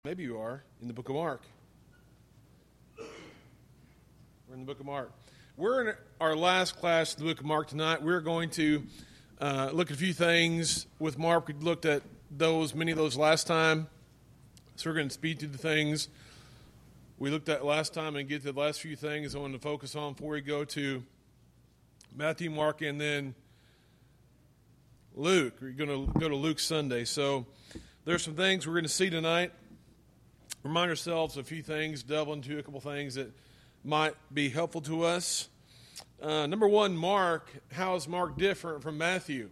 Maybe you are, in the book of Mark. We're in the book of Mark. We're in our last class of the book of Mark tonight. We're going to look at a few things with Mark. We looked at many of those last time. So we're going to speed through the things we looked at last time and get to the last few things I want to focus on before we go to Matthew, Mark, and then Luke. We're going to go to Luke Sunday. So there's some things we're going to see tonight. Remind ourselves of a few things, delve into a couple things that might be helpful to us. Number one, Mark. How is Mark different from Matthew?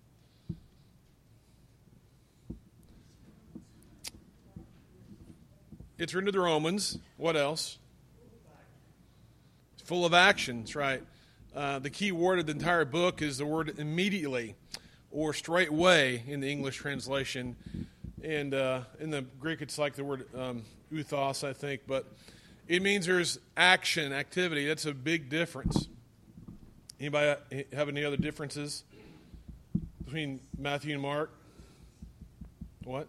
It's written to the Romans. What else? It's full of action. That's right. The key word of the entire book is the word immediately or straightway in the English translation. And in the Greek, it's like the word uthos, I think. But it means there's action, activity. That's a big difference. Anybody have any other differences between Matthew and Mark? What?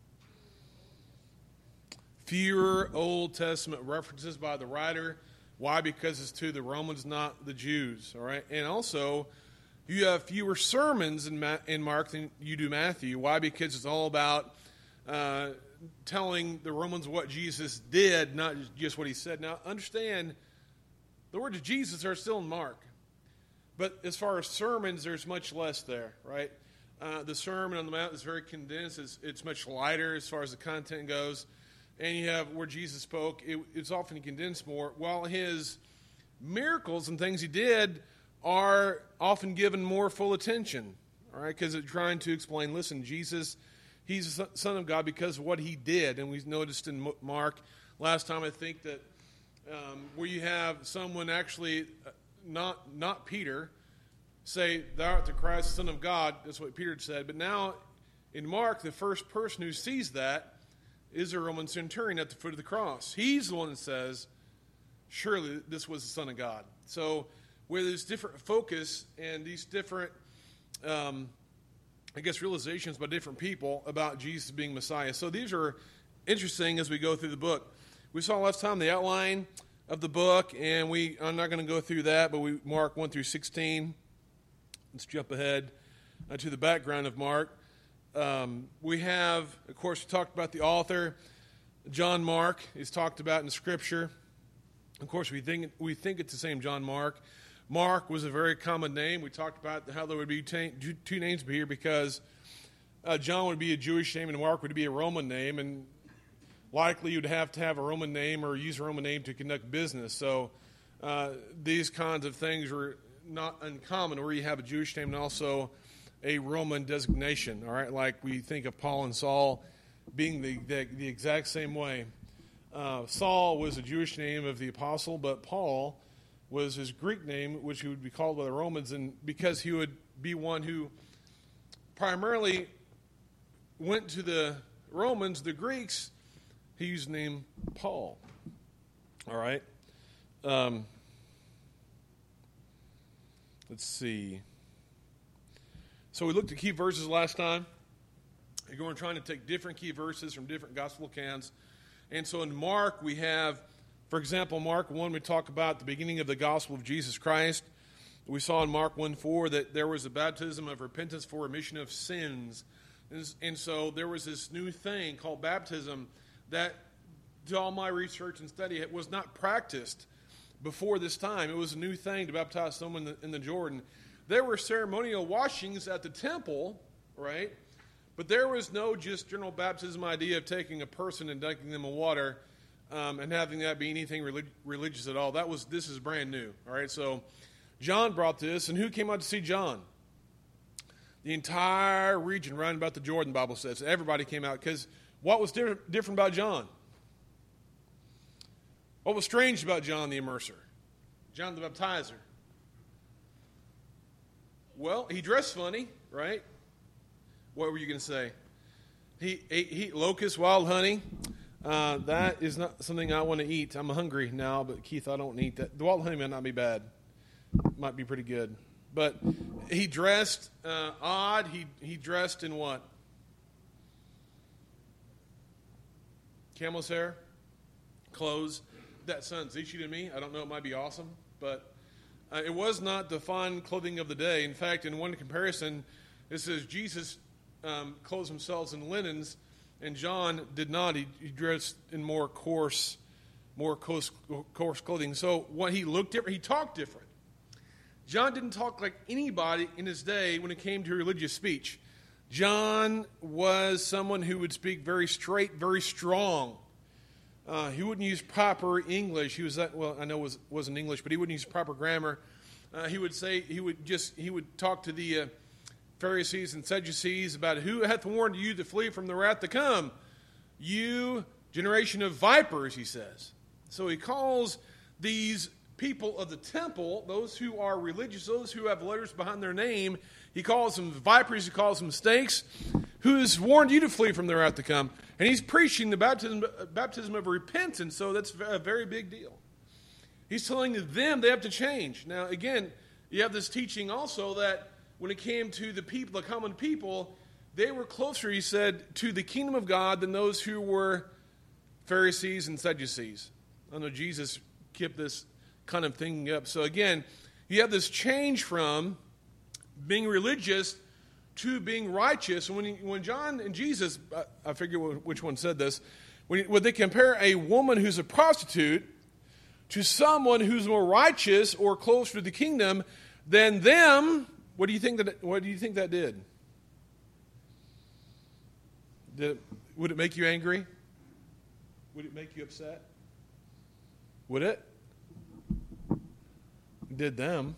Fewer Old Testament references by the writer. Why? Because it's to the Romans, not the Jews. All right. And also, you have fewer sermons in Mark than you do Matthew. Why? Because it's all about telling the Romans what Jesus did, not just what he said. Now, understand, the words of Jesus are still in Mark. But as far as sermons, there's much less there, right? The Sermon on the Mount is very condensed. It's much lighter as far as the content goes. And you have where Jesus spoke, it's often condensed more, while his miracles and things he did are often given more full attention, all right? Because it's trying to explain, listen, Jesus, he's the Son of God because of what he did. And we noticed in Mark last time, I think, that where you have someone actually, not Peter, say, thou art the Christ, the Son of God. That's what Peter said. But now in Mark, the first person who sees that is a Roman centurion at the foot of the cross. He's the one that says, surely this was the Son of God. So where there's different focus and these different, realizations by different people about Jesus being Messiah. So these are interesting as we go through the book. We saw last time the outline of the book, and I'm not going to go through that, but we Mark 1 through 16. Let's jump ahead to the background of Mark. We have, of course, we talked about the author, John Mark, is talked about in Scripture. Of course, we think it's the same John Mark. Mark was a very common name. We talked about how there would be two names here because John would be a Jewish name and Mark would be a Roman name, and likely you'd have to have a Roman name or use a Roman name to conduct business. So these kinds of things were not uncommon, where you have a Jewish name and also a Roman designation, all right? Like we think of Paul and Saul being the exact same way. Saul was a Jewish name of the apostle, but Paul was his Greek name, which he would be called by the Romans, and because he would be one who primarily went to the Romans, the Greeks, he used the name Paul. All right? Let's see. So we looked at key verses last time. We're going trying to take different key verses from different gospel accounts. And so in Mark, we have, for example, Mark 1, we talk about the beginning of the gospel of Jesus Christ. We saw in Mark 1:4 that there was a baptism of repentance for remission of sins. And so there was this new thing called baptism that, to all my research and study, it was not practiced before this time. It was a new thing to baptize someone in the Jordan. There were ceremonial washings at the temple, right? But there was no just general baptism idea of taking a person and dunking them in water and having that be anything religious at all. This is brand new, all right? So John brought this, and who came out to see John? The entire region round about the Jordan, the Bible says. Everybody came out, because what was different about John? What was strange about John the Immerser? John the Baptizer? Well, he dressed funny, right? What were you going to say? He ate locusts, wild honey. That is not something I want to eat. I'm hungry now, but Keith, I don't eat that. The wild honey might not be bad. Might be pretty good. But he dressed odd. He dressed in what? camel's hair, clothes. That sun's itchy to me. I don't know, it might be awesome, but it was not the fine clothing of the day. In fact, in one comparison, it says Jesus clothes himself in linens, and John did not. He dressed in more coarse clothing. So what he looked different, he talked different. John didn't talk like anybody in his day when it came to religious speech. John was someone who would speak very straight, very strong. He wouldn't use proper English. He was I know it wasn't English, but he wouldn't use proper grammar. He would talk to the Pharisees and Sadducees about who hath warned you to flee from the wrath to come. You generation of vipers, he says. So he calls these people of the temple, those who are religious, those who have letters behind their name, he calls them vipers, he calls them snakes, who has warned you to flee from the wrath to come. And he's preaching the baptism of repentance, so that's a very big deal. He's telling them they have to change. Now, again, you have this teaching also that when it came to the people, the common people, they were closer, he said, to the kingdom of God than those who were Pharisees and Sadducees. I know Jesus kept this kind of thinking up. So again, you have this change from being religious to being righteous. And when John and Jesus, I forget which one said this, when they compare a woman who's a prostitute to someone who's more righteous or closer to the kingdom than them, what do you think that did? Would it make you angry? Would it make you upset? Would it? It did them.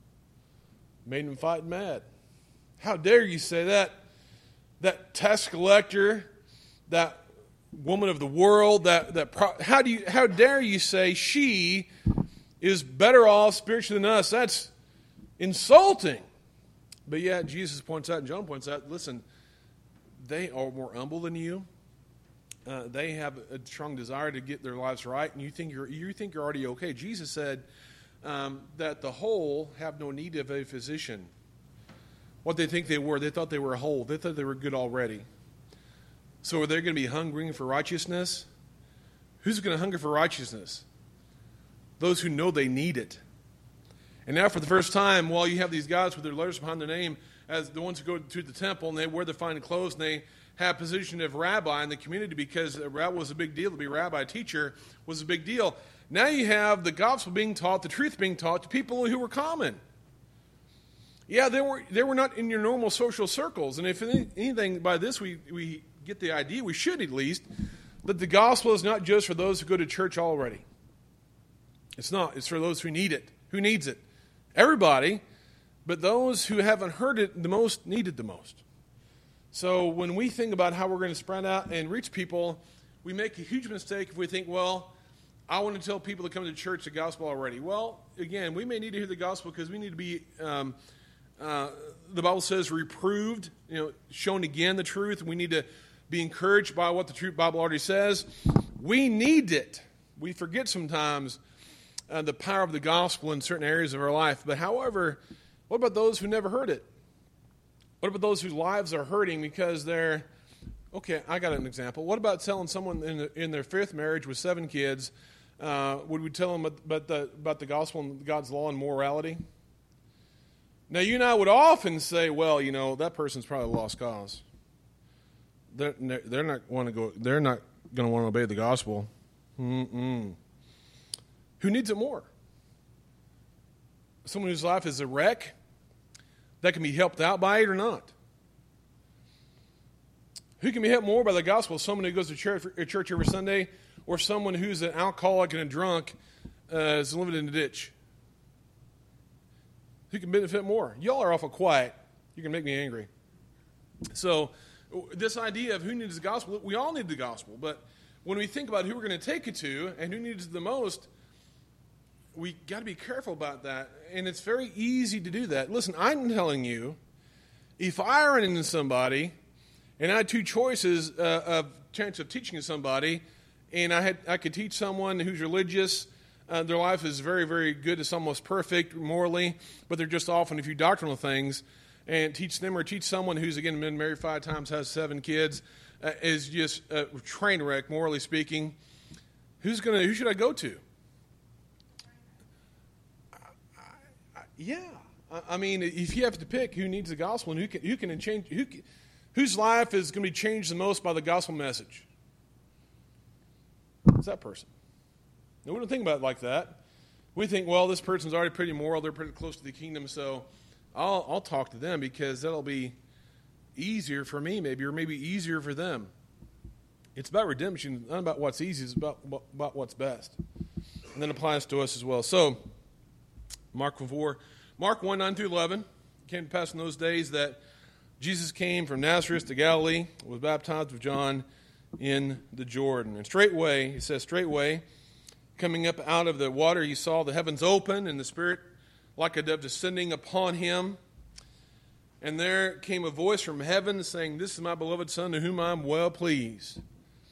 Made them fight mad. How dare you say that? That tax collector, that woman of the world, how dare you say she is better off spiritually than us? That's insulting. But yet Jesus points out and John points out, listen, they are more humble than you. They have a strong desire to get their lives right, and you think you're already okay. Jesus said that the whole have no need of a physician. What they think they thought they were whole. They thought they were good already. So are they going to be hungering for righteousness? Who's going to hunger for righteousness? Those who know they need it. And now for the first time, while you have these guys with their letters behind their name, as the ones who go to the temple, and they wear the fine clothes, and they have position of rabbi in the community because that was a big deal. To be a rabbi, teacher was a big deal. Now you have the gospel being taught, the truth being taught to people who were common. Yeah, they were not in your normal social circles. And if anything, by this we get the idea, we should at least, that the gospel is not just for those who go to church already. It's not. It's for those who need it. Who needs it? Everybody, but those who haven't heard it the most, need it the most. So when we think about how we're going to spread out and reach people, we make a huge mistake if we think, well, I want to tell people to come to church the gospel already. Well, again, we may need to hear the gospel because we need to be, the Bible says, reproved, shown again the truth. And we need to be encouraged by what the truth Bible already says. We need it. We forget sometimes the power of the gospel in certain areas of our life. But however, what about those who never heard it? What about those whose lives are hurting because they're, okay, I got an example. What about telling someone in their fifth marriage with 7 kids, would we tell them about the gospel and God's law and morality? Now, you and I would often say, well, that person's probably a lost cause. They're not going to want to obey the gospel. Who needs it more? Someone whose life is a wreck that can be helped out by it or not? Who can be helped more by the gospel? Someone who goes to church every Sunday, or someone who's an alcoholic and a drunk is living in a ditch? Who can benefit more? Y'all are awful quiet. You can make me angry. So this idea of who needs the gospel, we all need the gospel. But when we think about who we're going to take it to and who needs it the most, we got to be careful about that. And it's very easy to do that. Listen, I'm telling you, if I run into somebody and I had 2 choices of chance of teaching somebody, and I could teach someone who's religious, their life is very, very good, it's almost perfect morally, but they're just off on a few doctrinal things, and teach them, or teach someone who's, again, been married 5 times, has 7 kids, is just a train wreck, morally speaking, who should I go to? I mean, if you have to pick who needs the gospel and whose life is going to be changed the most by the gospel message, it's that person. Now, we don't think about it like that. We think, well, this person's already pretty moral, they're pretty close to the kingdom, so I'll talk to them because that'll be easier for me, maybe, or maybe easier for them. It's about redemption, not about what's easy, it's about what's best. And that applies to us as well. So, Mark 1, 9 through 11, came to pass in those days that Jesus came from Nazareth to Galilee, was baptized of John in the Jordan. And straightway, he says, straightway, coming up out of the water, he saw the heavens open and the Spirit like a dove descending upon him. And there came a voice from heaven saying, "This is my beloved Son, to whom I am well pleased."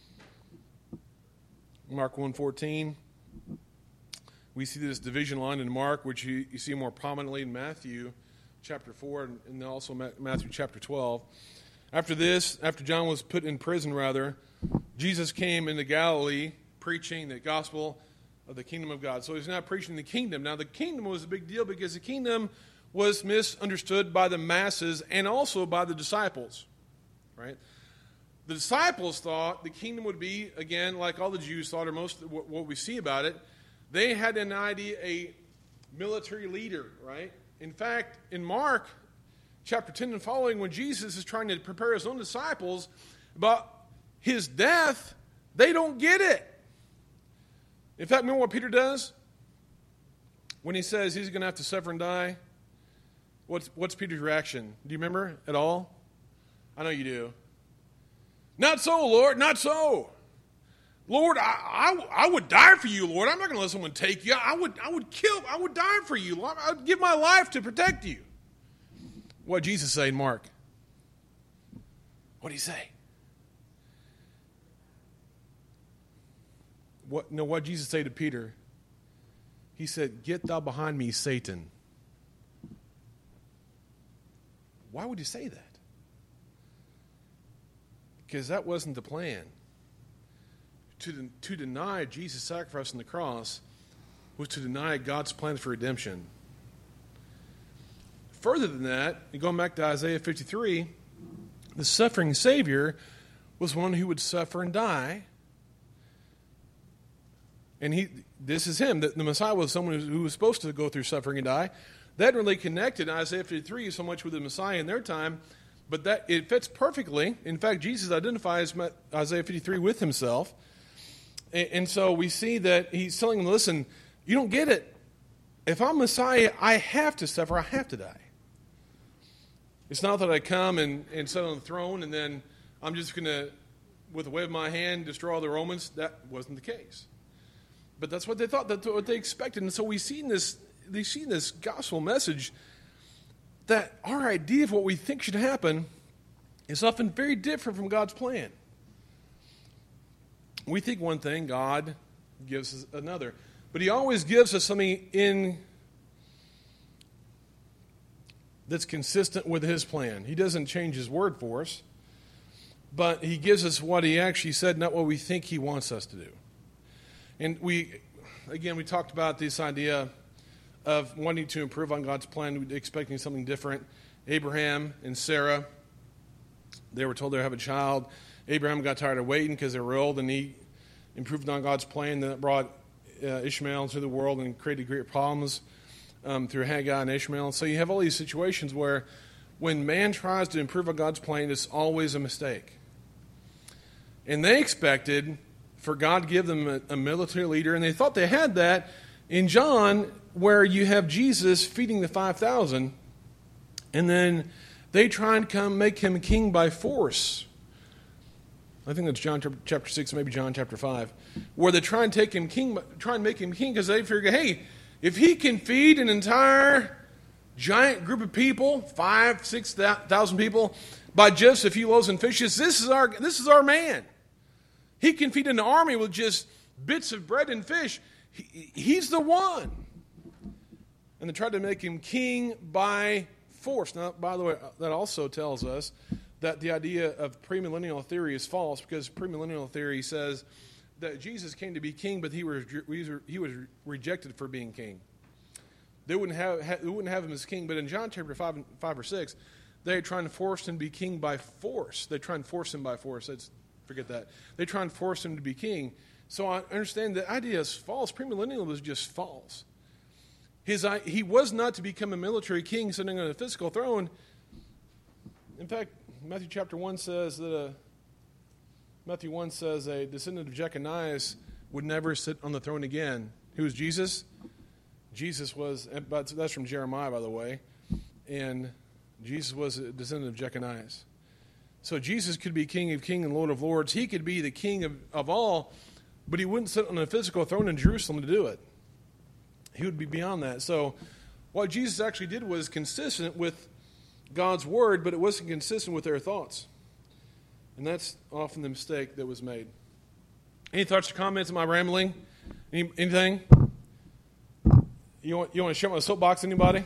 Mark 1:14. We see this division line in Mark, which you see more prominently in Matthew chapter 4 and also Matthew chapter 12. After John was put in prison, Jesus came into Galilee preaching the gospel of the kingdom of God. So he's not preaching the kingdom. Now, the kingdom was a big deal because the kingdom was misunderstood by the masses and also by the disciples, right? The disciples thought the kingdom would be, again, like all the Jews thought, or most of what we see about it, they had an idea, a military leader, right? In fact, in Mark chapter 10 and following, when Jesus is trying to prepare his own disciples about his death, they don't get it. In fact, remember what Peter does? When he says he's going to have to suffer and die, what's Peter's reaction? Do you remember at all? I know you do. "Not so, Lord, not so. Lord, I would die for you, Lord. I'm not going to let someone take you. I would die for you. Lord. I would give my life to protect you." What did Jesus say in Mark? What did he say? What did Jesus say to Peter? He said, "Get thou behind me, Satan." Why would he say that? Because that wasn't the plan. To deny Jesus' sacrifice on the cross was to deny God's plan for redemption. Further than that, going back to Isaiah 53, the suffering Savior was one who would suffer and die. And this is him. The Messiah was someone who was supposed to go through suffering and die. That really connected Isaiah 53 so much with the Messiah in their time, but that it fits perfectly. In fact, Jesus identifies Isaiah 53 with himself. And so we see that he's telling them, listen, you don't get it. If I'm Messiah, I have to suffer, I have to die. It's not that I come and sit on the throne and then I'm just going to, with a wave of my hand, destroy all the Romans. That wasn't the case. But that's what they thought, that's what they expected. And so we see in this gospel message that our idea of what we think should happen is often very different from God's plan. We think one thing, God gives us another. But he always gives us something that's consistent with his plan. He doesn't change his word for us, but he gives us what he actually said, not what we think he wants us to do. And we talked about this idea of wanting to improve on God's plan, expecting something different. Abraham and Sarah, they were told they would have a child. Abraham got tired of waiting because they were old, and he improved on God's plan. Then it brought Ishmael into the world and created great problems through Hagar and Ishmael. So you have all these situations where when man tries to improve on God's plan, it's always a mistake. And they expected for God to give them a military leader, and they thought they had that in John, where you have Jesus feeding the 5,000, and then they try and come make him king by force. I think that's John chapter 6, maybe John chapter 5, where they try and make him king because they figure, hey, if he can feed an entire giant group of people, 5,000-6,000 people, by just a few loaves and fishes, this is our man. He can feed an army with just bits of bread and fish. He's the one. And they tried to make him king by force. Now, by the way, that also tells us that the idea of premillennial theory is false, because premillennial theory says that Jesus came to be king, but he was rejected for being king. They wouldn't have him as king. But in John chapter 5 or 6, they're trying to force him to be king by force. They try and force him by force. Forget that. They try and force him to be king. So I understand the idea is false. Premillennial was just false. He was not to become a military king sitting on a physical throne. In fact, Matthew chapter 1 says that a descendant of Jeconiah would never sit on the throne again. Who was Jesus? Jesus was, that's from Jeremiah, by the way, and Jesus was a descendant of Jeconiah. So Jesus could be King of Kings and Lord of Lords. He could be the King of all, but he wouldn't sit on a physical throne in Jerusalem to do it. He would be beyond that. So what Jesus actually did was consistent with God's word, but it wasn't consistent with their thoughts. And that's often the mistake that was made. Any thoughts or comments? Am I rambling? Anything? You want to share my soapbox, anybody?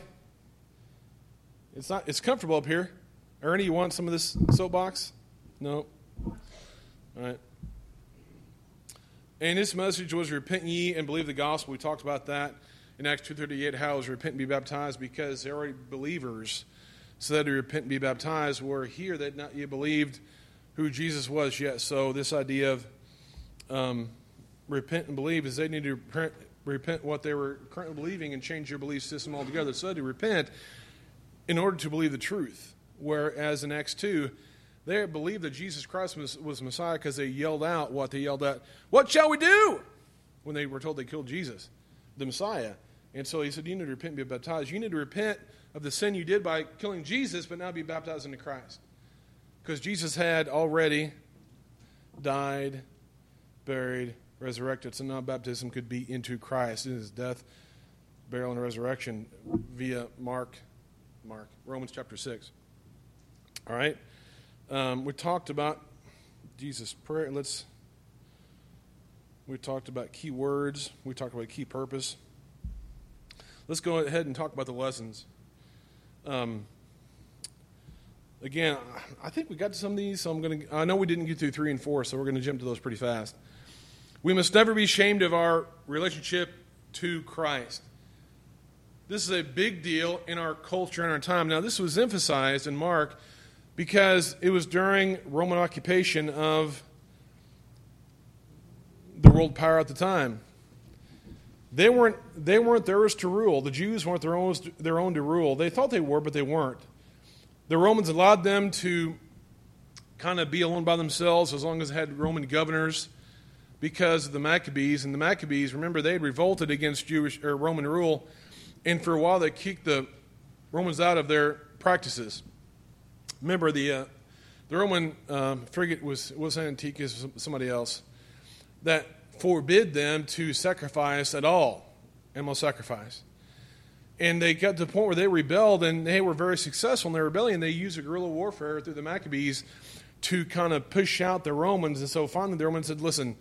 It's comfortable up here. Ernie, you want some of this soapbox? No? All right. And this message was repent ye and believe the gospel. We talked about that in Acts 2:38, how it was repent and be baptized, because they're already believers. So that to repent and be baptized, were here that not yet believed who Jesus was yet. So this idea of repent and believe is they need to repent what they were currently believing and change their belief system altogether. So to repent in order to believe the truth. Whereas in Acts 2, they believed that Jesus Christ was Messiah because they yelled out what they yelled out. What shall we do? When they were told they killed Jesus, the Messiah. And so he said, you need to repent and be baptized. You need to repent of the sin you did by killing Jesus, but now be baptized into Christ. Because Jesus had already died, buried, resurrected. So now baptism could be into Christ in his death, burial, and resurrection via Romans chapter 6. All right. We talked about Jesus' prayer. We talked about key words. We talked about key purpose. Let's go ahead and talk about the lessons. Again, I think we got to some of these, so I know we didn't get through 3 and 4, so we're going to jump to those pretty fast. We must never be ashamed of our relationship to Christ. This is a big deal in our culture and our time. Now, this was emphasized in Mark because it was during Roman occupation of the world power at the time. They weren't theirs to rule. The Jews weren't their own to rule. They thought they were, but they weren't. The Romans allowed them to kind of be alone by themselves as long as they had Roman governors because of the Maccabees. And the Maccabees, remember, they had revolted against Jewish or Roman rule, and for a while they kicked the Romans out of their practices. Remember, the Roman frigate was Antiochus, somebody else, that forbid them to sacrifice at all, animal sacrifice. And they got to the point where they rebelled, and they were very successful in their rebellion. They used guerrilla warfare through the Maccabees to kind of push out the Romans. And so finally the Romans said, listen,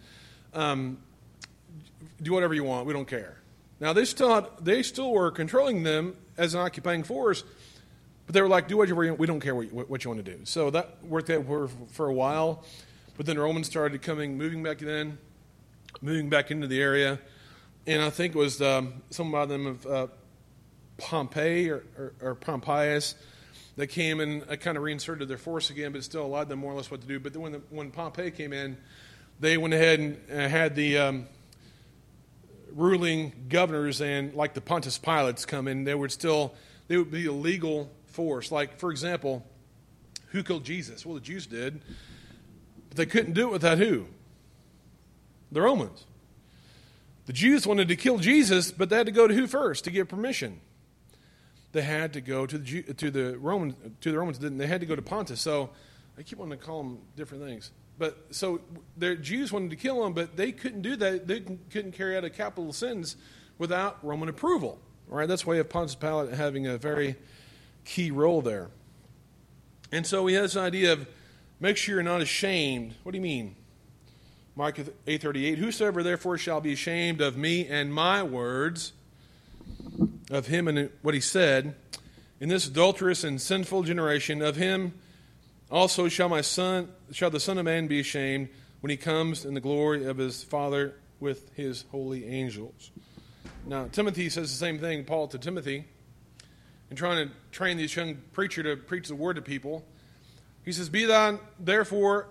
do whatever you want. We don't care. Now, they still were controlling them as an occupying force, but they were like, do whatever you want. We don't care what you want to do. So that worked out for a while. But then the Romans started moving back into the area. And I think it was some by them of Pompey or Pompeius that came and kind of reinserted their force again, but still allowed them more or less what to do. But then when Pompey came in, they went ahead and had the ruling governors and like the Pontius Pilates come in. They would be a legal force. Like, for example, who killed Jesus? Well, the Jews did. But they couldn't do it without who? The Romans. The Jews wanted to kill Jesus, but they had to go to who first to get permission? They had to go to the Romans. They had to go to Pontus. So I keep wanting to call them different things. But so the Jews wanted to kill him, but they couldn't do that. They couldn't carry out a capital sentence without Roman approval. All right, that's why you have Pontius Pilate having a very key role there. And so he has this idea of make sure you're not ashamed. What do you mean? Mark 8:38, whosoever therefore shall be ashamed of me and my words, of him and what he said, in this adulterous and sinful generation, of him Also shall the Son of Man be ashamed when he comes in the glory of his Father with his holy angels. Now, Timothy says the same thing, Paul to Timothy, in trying to train this young preacher to preach the word to people. He says, Be not therefore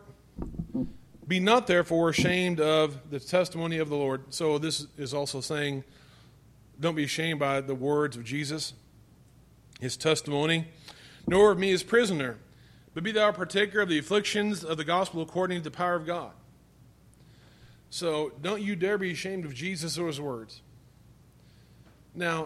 ashamed of the testimony of the Lord. So this is also saying, don't be ashamed by the words of Jesus, his testimony, nor of me as prisoner, but be thou a partaker of the afflictions of the gospel according to the power of God. So don't you dare be ashamed of Jesus or his words. Now,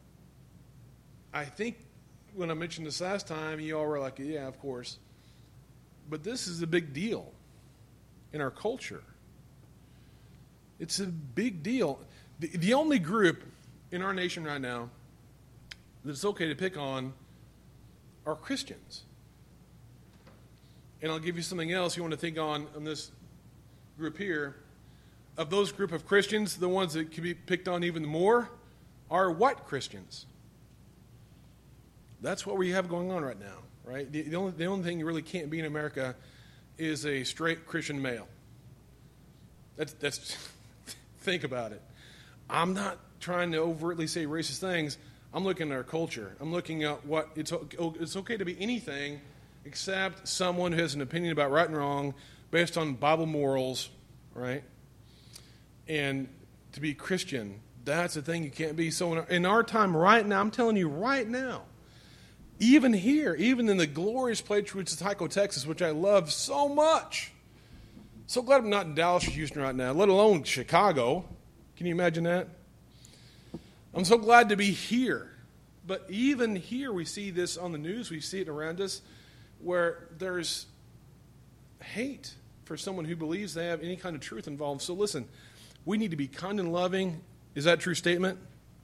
I think when I mentioned this last time, you all were like, yeah, of course. But this is a big deal in our culture. It's a big deal. The only group in our nation right now that it's okay to pick on are Christians. And I'll give you something else you want to think on this group here. Of those group of Christians, the ones that can be picked on even more are white Christians. That's what we have going on right now, right? The only thing you really can't be in America is a straight Christian male. That's think about it. I'm not trying to overtly say racist things. I'm looking at our culture. I'm looking at what it's okay to be anything except someone who has an opinion about right and wrong based on Bible morals, right? And to be Christian, that's the thing you can't be. So in our time right now, I'm telling you right now, even here, even in the glorious place which is Tyco, Texas, which I love so much. So glad I'm not in Dallas or Houston right now, let alone Chicago. Can you imagine that? I'm so glad to be here. But even here, we see this on the news, we see it around us, where there's hate for someone who believes they have any kind of truth involved. So listen, we need to be kind and loving. Is that a true statement?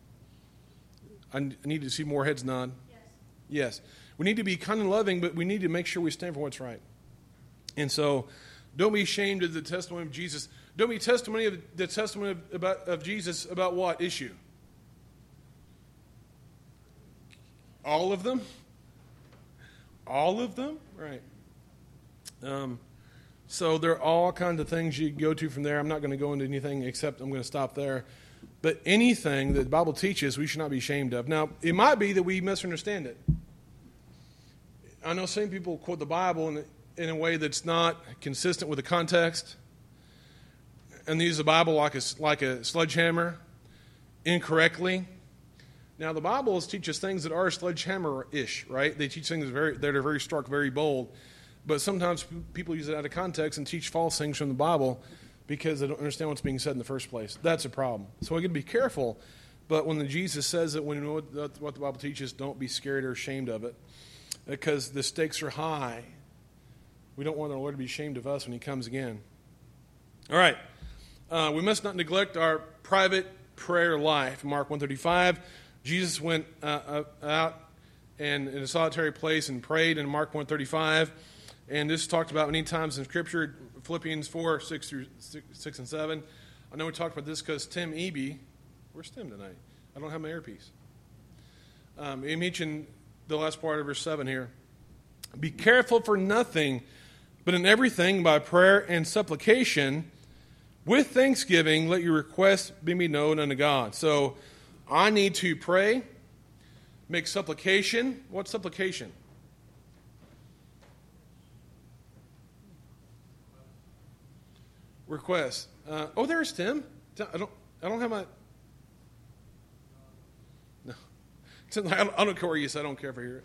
I need to see more heads nod. Yes. We need to be kind and loving, but we need to make sure we stand for what's right. And so don't be ashamed of the testimony of Jesus. Don't be the testimony of Jesus about what issue? All of them? All of them? Right. So there are all kinds of things you go to from there. I'm not going to go into anything except I'm going to stop there. But anything that the Bible teaches, we should not be ashamed of. Now, it might be that we misunderstand it. I know some people quote the Bible in a way that's not consistent with the context. And they use the Bible like a sledgehammer incorrectly. Now, the Bible teaches things that are sledgehammer-ish, right? They teach things that are very stark, very bold. But sometimes people use it out of context and teach false things from the Bible because they don't understand what's being said in the first place. That's a problem. So we got to be careful. But when Jesus says it, when you know what the Bible teaches, don't be scared or ashamed of it because the stakes are high. We don't want the Lord to be ashamed of us when he comes again. All right. We must not neglect our private prayer life. Mark 1:35, Jesus went out and in a solitary place and prayed in Mark 1:35. And this is talked about many times in Scripture, Philippians 4:6 and 7. I know we talked about this because Tim Eby, where's Tim tonight? I don't have my earpiece. He mentioned the last part of verse 7 here. Be careful for nothing, but in everything by prayer and supplication, with thanksgiving, let your requests be made known unto God. So I need to pray, make supplication. What's supplication? Request. There's Tim. I don't have my. No, Tim, I don't care where you is. I don't care if I hear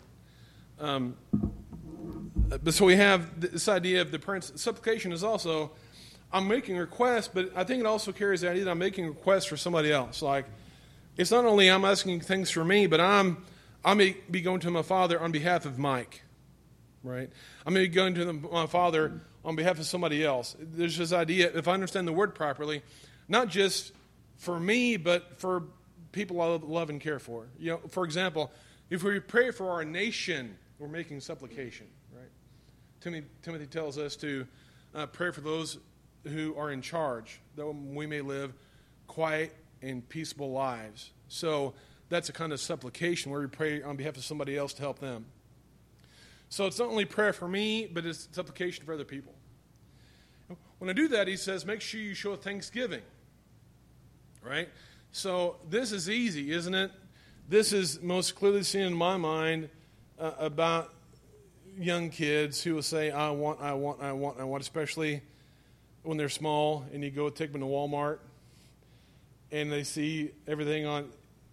it. But so we have this idea of the prayer. Supplication is also I'm making requests, but I think it also carries the idea that I'm making requests for somebody else. Like it's not only I'm asking things for me, but I may be going to my Father on behalf of Mike, right? I may be going to my Father on behalf of somebody else. There's this idea, if I understand the word properly, not just for me, but for people I love and care for. You know, for example, if we pray for our nation, we're making supplication, right? Timothy tells us to pray for those who are in charge, that we may live quiet and peaceable lives. So that's a kind of supplication where we pray on behalf of somebody else to help them. So it's not only prayer for me, but it's supplication for other people. When I do that, he says, make sure you show thanksgiving. Right? So this is easy, isn't it? This is most clearly seen in my mind about young kids who will say, I want, especially when they're small and you go take them to Walmart and they see everything on,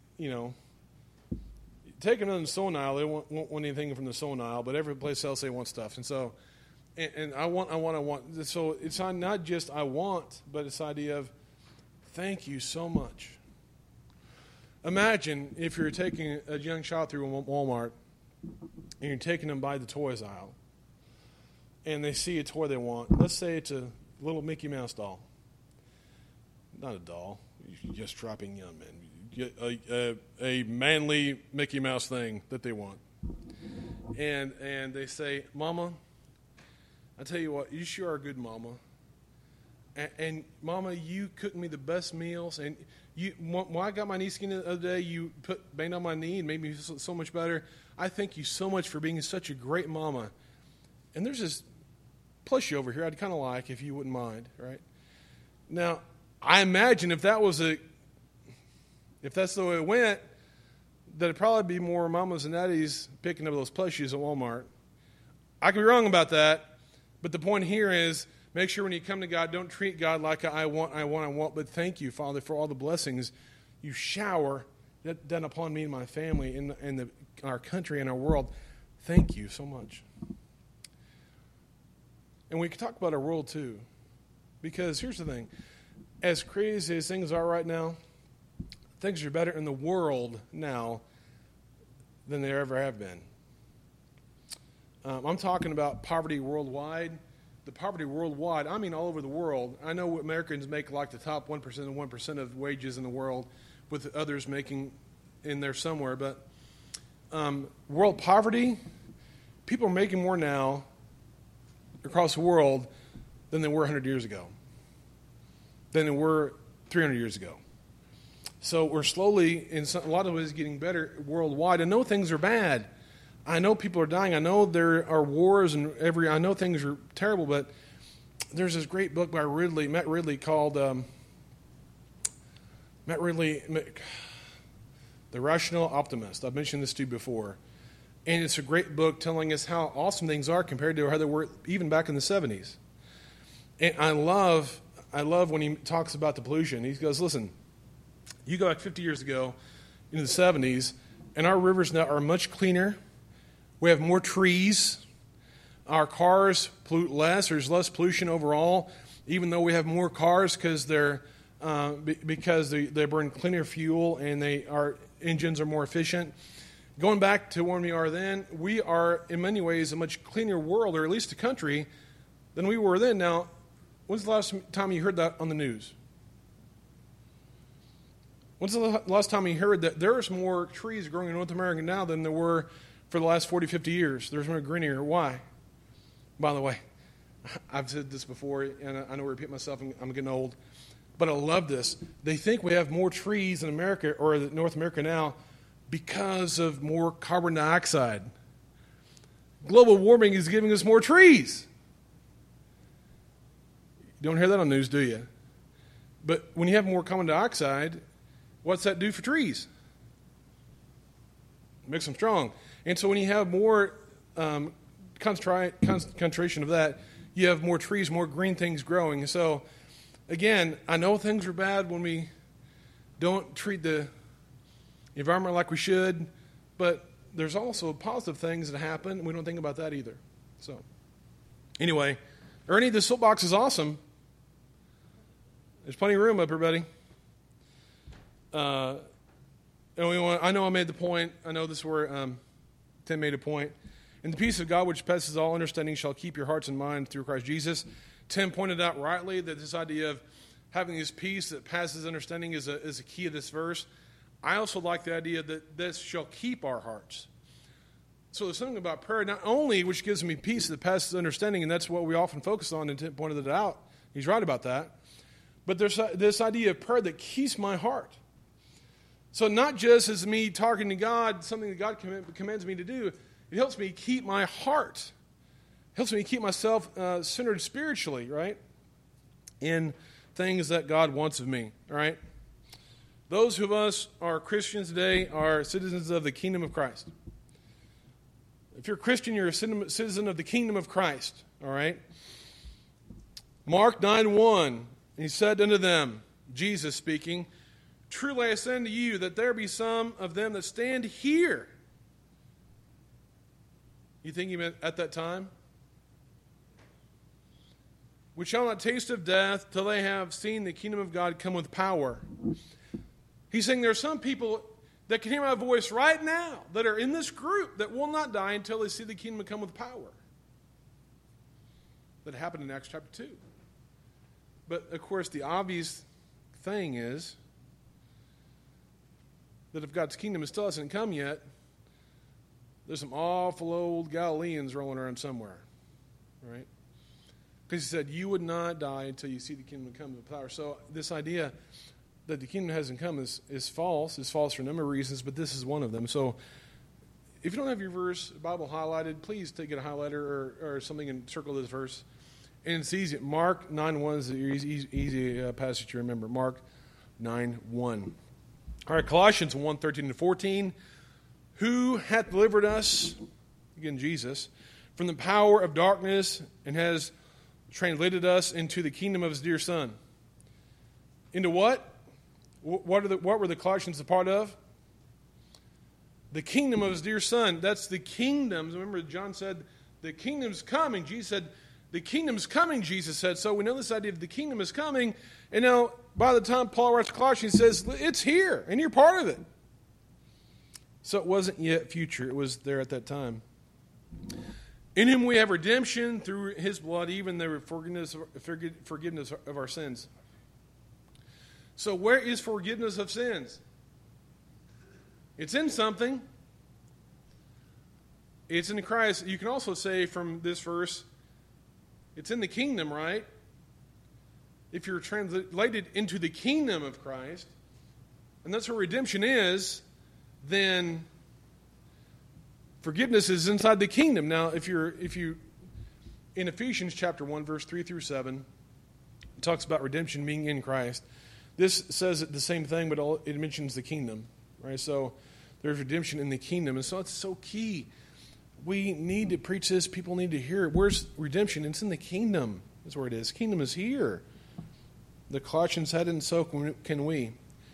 take them to the sewing aisle. They won't want anything from the sewing aisle, but every place else they want stuff. And so, and I want. So it's not just I want, but it's the idea of thank you so much. Imagine if you're taking a young child through Walmart and you're taking them by the toys aisle and they see a toy they want. Let's say it's a little Mickey Mouse doll. Not a doll. You're just dropping young men. A manly Mickey Mouse thing that they want. And they say, Mama, I tell you what, you sure are a good mama. And Mama, you cook me the best meals. And when I got my knee skin the other day, you banged on my knee and made me so much better. I thank you so much for being such a great mama. And there's this plushie over here I'd kind of like if you wouldn't mind, right? Now, I imagine if that's the way it went, that'd probably be more mamas and daddies picking up those plushies at Walmart. I could be wrong about that, but the point here is make sure when you come to God, don't treat God like I want, but thank you, Father, for all the blessings you shower done upon me and my family in our country and our world. Thank you so much. And we can talk about our world too, because here's the thing. As crazy as things are right now, things are better in the world now than they ever have been. I'm talking about poverty worldwide. The poverty worldwide, I mean all over the world. I know Americans make like the top 1% and 1% of wages in the world, with others making in there somewhere. But world poverty, people are making more now across the world than they were 100 years ago, than they were 300 years ago. So we're slowly, in a lot of ways, getting better worldwide. I know things are bad. I know people are dying. I know there are wars and I know things are terrible, but there's this great book by Matt Ridley called The Rational Optimist. I've mentioned this to you before. And it's a great book telling us how awesome things are compared to how they were even back in the 70s. And I love when he talks about the pollution. He goes, listen, you go back 50 years ago into the 70s, and our rivers now are much cleaner. We have more trees. Our cars pollute less. There's less pollution overall, even though we have more cars because they burn cleaner fuel and our engines are more efficient. Going back to when we are then, we are in many ways a much cleaner world, or at least a country, than we were then. Now, when's the last time you heard that on the news? When's the last time you heard that there's more trees growing in North America now than there were for the last 40, 50 years? There's more greener. Why? By the way, I've said this before, and I know I repeat myself, and I'm getting old, but I love this. They think we have more trees in America, or North America now, because of more carbon dioxide. Global warming is giving us more trees. You don't hear that on the news, do you? But when you have more carbon dioxide, what's that do for trees? It makes them strong. And so when you have more concentration of that, you have more trees, more green things growing. And so, again, I know things are bad when we don't treat the environment like we should, but there's also positive things that happen, and we don't think about that either. So, anyway, Ernie, the soapbox is awesome. There's plenty of room up here, buddy. I know I made the point. I know this is where Tim made a point. And the peace of God, which passes all understanding, shall keep your hearts and minds through Christ Jesus. Tim pointed out rightly that this idea of having this peace that passes understanding is a key of this verse. I also like the idea that this shall keep our hearts. So there's something about prayer, not only which gives me peace that passes understanding, and that's what we often focus on, and Tim pointed it out. He's right about that. But there's this idea of prayer that keeps my heart. So not just as me talking to God, something that God commands me to do, It helps me keep my heart. It helps me keep myself centered spiritually, right? In things that God wants of me, all right? Those of us are Christians today are citizens of the kingdom of Christ. If you're a Christian, you're a citizen of the kingdom of Christ, all right? Mark 9:1, he said unto them, Jesus speaking, truly I say unto you that there be some of them that stand here. You think he meant at that time? Which shall not taste of death till they have seen the kingdom of God come with power. He's saying there are some people that can hear my voice right now that are in this group that will not die until they see the kingdom come with power. That happened in Acts chapter 2. But, of course, the obvious thing is that if God's kingdom still hasn't come yet, there's some awful old Galileans rolling around somewhere, right? Because he said, you would not die until you see the kingdom come with power. So this idea that the kingdom hasn't come is false. It's false for a number of reasons, but this is one of them. So if you don't have your verse, Bible highlighted, please take a highlighter or something and circle this verse. And it's easy. Mark 9:1 is an easy passage to remember. Mark 9:1. All right, Colossians 1:13-14. Who hath delivered us, again Jesus, from the power of darkness and has translated us into the kingdom of his dear Son. Into what? What were the Colossians a part of? The kingdom of his dear Son. That's the kingdoms. Remember, John said, the kingdom's coming. Jesus said, the kingdom's coming, Jesus said. So we know this idea of the kingdom is coming. And now, by the time Paul writes Colossians, he says, it's here, and you're part of it. So it wasn't yet future. It was there at that time. In him we have redemption through his blood, even the forgiveness of our sins. So where is forgiveness of sins? It's in something. It's in Christ. You can also say from this verse, it's in the kingdom, right? If you're translated into the kingdom of Christ, and that's where redemption is, then forgiveness is inside the kingdom. Now, if you in Ephesians chapter 1, verse 3-7, it talks about redemption being in Christ. This says the same thing, but it mentions the kingdom, right? So there's redemption in the kingdom, and so it's so key. We need to preach this. People need to hear it. Where's redemption? It's in the kingdom. That's where it is. Kingdom is here. The Colossians had it, and so can we.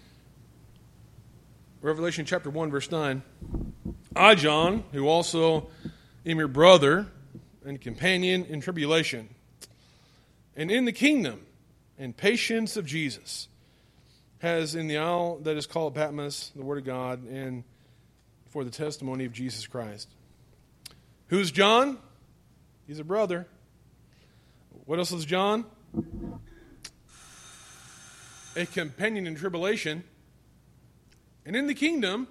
Revelation chapter 1, verse 9. I, John, who also am your brother and companion in tribulation, and in the kingdom and patience of Jesus, has in the isle that is called Patmos the word of God, and for the testimony of Jesus Christ. Who's John? He's a brother. What else is John? A companion in tribulation. And in the kingdom,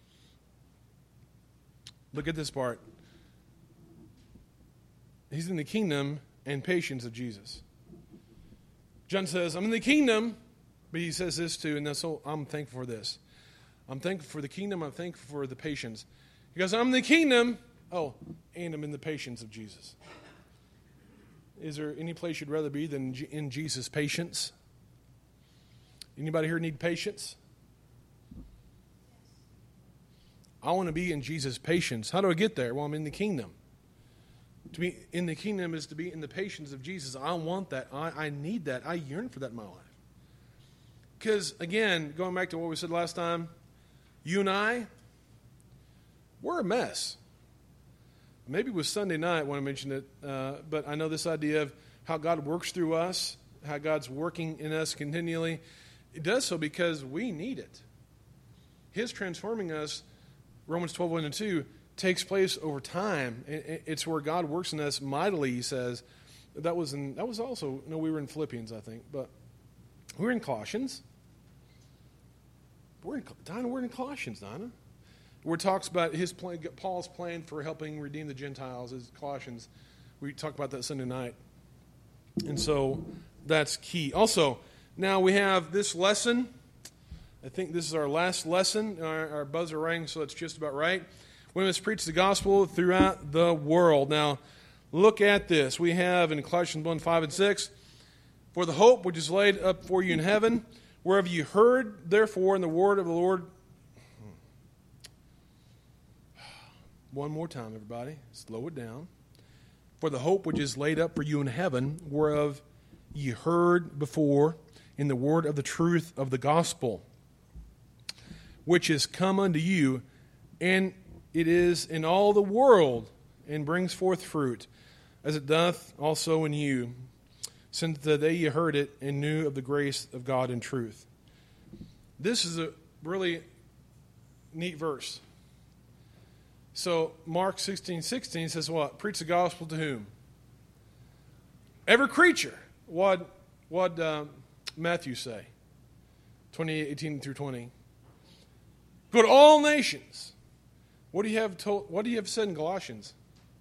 look at this part. He's in the kingdom and patience of Jesus. John says, I'm in the kingdom, but he says this too, and so I'm thankful for this. I'm thankful for the kingdom, I'm thankful for the patience. He goes, I'm in the kingdom, and I'm in the patience of Jesus. Is there any place you'd rather be than in Jesus' patience? Anybody here need patience? I want to be in Jesus' patience. How do I get there? Well, I'm in the kingdom. To be in the kingdom is to be in the patience of Jesus. I want that. I need that. I yearn for that in my life. Because, again, going back to what we said last time, you and I, we're a mess. Maybe it was Sunday night when I mentioned it, but I know this idea of how God works through us, how God's working in us continually. It does so because we need it. His transforming us, Romans 12:1-2, takes place over time. It's where God works in us mightily, he says. We were in Philippians, I think, but we're in Colossians. We're in Colossians, Donna. Where it talks about Paul's plan for helping redeem the Gentiles is Colossians. We talked about that Sunday night. And so that's key. Also, now we have this lesson. I think this is our last lesson. Our buzzer rang, so it's just about right. We must preach the gospel throughout the world. Now, look at this. We have in Colossians 1, 5, and 6, for the hope which is laid up for you in heaven, wherever you heard, therefore, in the word of the Lord. One more time, everybody. Slow it down. For the hope which is laid up for you in heaven, whereof ye heard before in the word of the truth of the gospel, which is come unto you, and it is in all the world, and brings forth fruit, as it doth also in you, since the day ye heard it, and knew of the grace of God in truth. This is a really neat verse. So Mark 16:16 says what? Preach the gospel to whom? Every creature. What Matthew say? 28:18 through 20. Go to all nations. What do you have said in Galatians?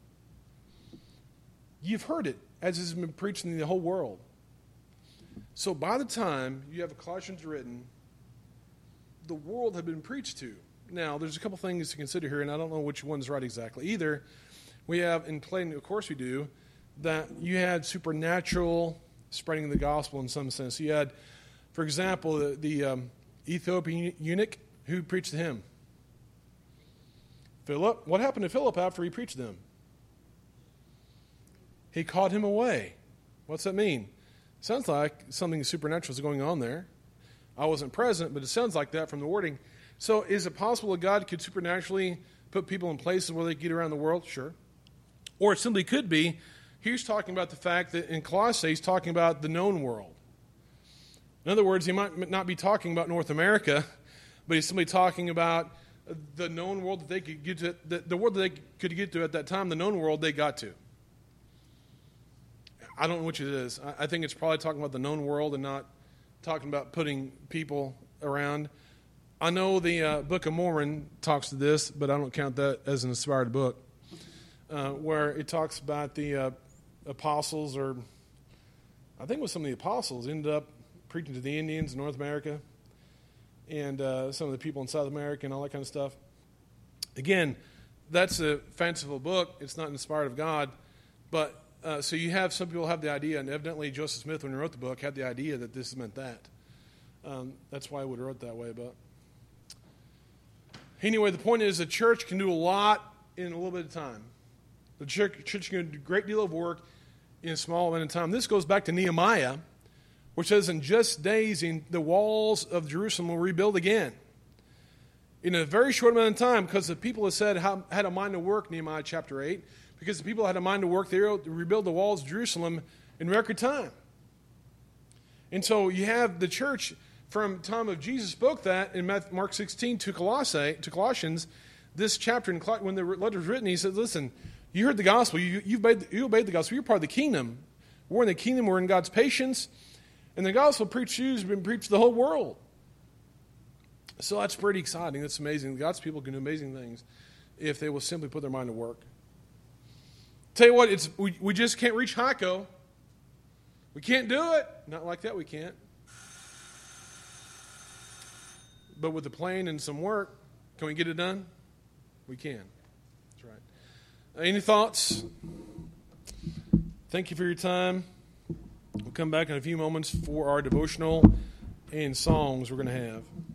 You've heard it as it's been preached in the whole world. So by the time you have Colossians written, the world had been preached to. Now, there's a couple things to consider here, and I don't know which one's right exactly either. We have, in plain, of course we do, that you had supernatural spreading the gospel in some sense. You had, for example, the Ethiopian eunuch who preached to him. Philip. What happened to Philip after he preached to them? He caught him away. What's that mean? Sounds like something supernatural is going on there. I wasn't present, but it sounds like that from the wording. So is it possible that God could supernaturally put people in places where they get around the world? Sure. Or it simply could be, he's talking about the fact that in Colossae, he's talking about the known world. In other words, he might not be talking about North America, but he's simply talking about the known world that they could get to, the world that they could get to at that time, the known world they got to. I don't know which it is. I think it's probably talking about the known world and not talking about putting people around. I know the Book of Mormon talks to this, but I don't count that as an inspired book, where it talks about the apostles, or I think it was some of the apostles, ended up preaching to the Indians in North America and some of the people in South America and all that kind of stuff. Again, that's a fanciful book. It's not inspired of God. But so you have some people have the idea, and evidently Joseph Smith, when he wrote the book, had the idea that this meant that. That's why I would have wrote that way. But anyway, the point is the church can do a lot in a little bit of time. The church can do a great deal of work in a small amount of time. This goes back to Nehemiah, which says in just days the walls of Jerusalem will rebuild again. In a very short amount of time, because the people had a mind to work, Nehemiah chapter 8, because the people had a mind to work, they were able to rebuild the walls of Jerusalem in record time. And so you have the church from the time of Jesus spoke that in Mark 16 to Colossians, this chapter, when the letter was written, he said, listen, you heard the gospel, you obeyed the gospel, you're part of the kingdom. We're in the kingdom, we're in God's patience, and the gospel preached to you has been preached to the whole world. So that's pretty exciting. That's amazing. God's people can do amazing things if they will simply put their mind to work. Tell you what, we just can't reach Hyco. We can't do it. Not like that we can't. But with a plane and some work, can we get it done? We can. That's right. Any thoughts? Thank you for your time. We'll come back in a few moments for our devotional and songs we're going to have.